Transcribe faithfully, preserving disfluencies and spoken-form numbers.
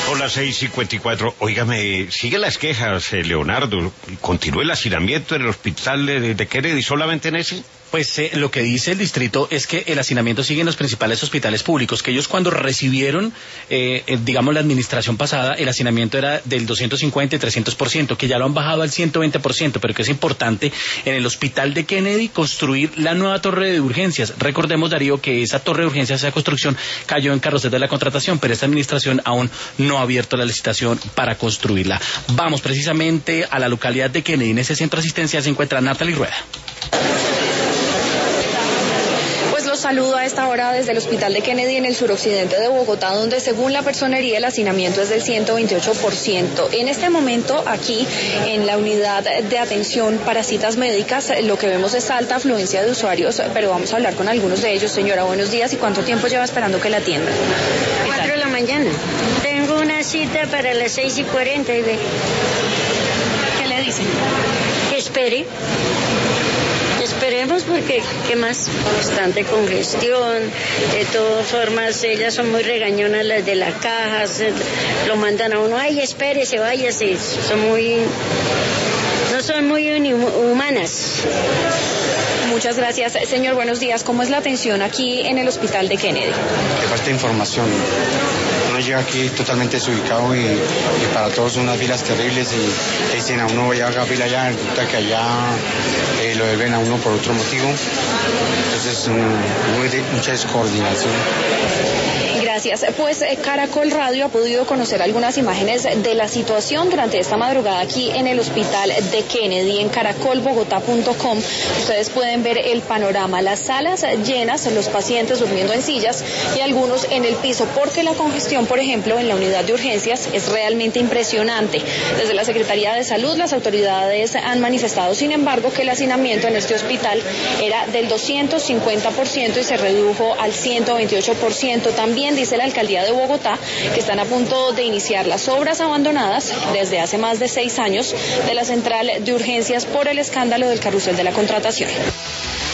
Son las seis cincuenta y cuatro. Óigame, sigue las quejas, eh, Leonardo. ¿Continúa el hacinamiento en el hospital de, de Kennedy solamente en ese? Pues eh, lo que dice el distrito es que el hacinamiento sigue en los principales hospitales públicos, que ellos cuando recibieron, eh, eh, digamos, la administración pasada, el hacinamiento era del doscientos cincuenta y trescientos por ciento, que ya lo han bajado al ciento veinte por ciento, pero que es importante en el hospital de Kennedy construir la nueva torre de urgencias. Recordemos, Darío, que esa torre de urgencias, esa construcción, cayó en carrusel de la contratación, pero esta administración aún no ha abierto la licitación para construirla. Vamos precisamente a la localidad de Kennedy. En ese centro de asistencia se encuentra Natalie Rueda. Saludo a esta hora desde el Hospital de Kennedy en el suroccidente de Bogotá, donde según la personería el hacinamiento es del ciento veintiocho por ciento. En este momento aquí en la unidad de atención para citas médicas lo que vemos es alta afluencia de usuarios, pero vamos a hablar con algunos de ellos. Señora, buenos días. ¿Y cuánto tiempo lleva esperando que la atiendan? Cuatro de la mañana. Tengo una cita para las seis y cuarenta y ve. ¿Qué le dicen? Que espere. Esperemos porque, ¿qué más? Bastante congestión, de todas formas, ellas son muy regañonas las de la caja, se, lo mandan a uno, ay, espérese, váyase, son muy, no son muy humanas. Muchas gracias. Señor, buenos días. ¿Cómo es la atención aquí en el hospital de Kennedy? Le falta información. Uno llega aquí totalmente desubicado y, y para todos unas filas terribles y le dicen a uno vaya a haga fila allá, resulta que allá eh, lo deben a uno por otro motivo. Entonces, um, muy de, mucha descoordinación. Gracias. Pues eh, Caracol Radio ha podido conocer algunas imágenes de la situación durante esta madrugada aquí en el hospital de Kennedy, en caracol bogotá punto com. Ustedes pueden ver el panorama, las salas llenas, los pacientes durmiendo en sillas y algunos en el piso, porque la congestión, por ejemplo, en la unidad de urgencias es realmente impresionante. Desde la Secretaría de Salud, las autoridades han manifestado, sin embargo, que el hacinamiento en este hospital era del doscientos cincuenta por ciento y se redujo al ciento veintiocho por ciento. También dice la Alcaldía de Bogotá que están a punto de iniciar las obras abandonadas desde hace más de seis años de la central de urgencias por el escándalo del carrusel de la contratación.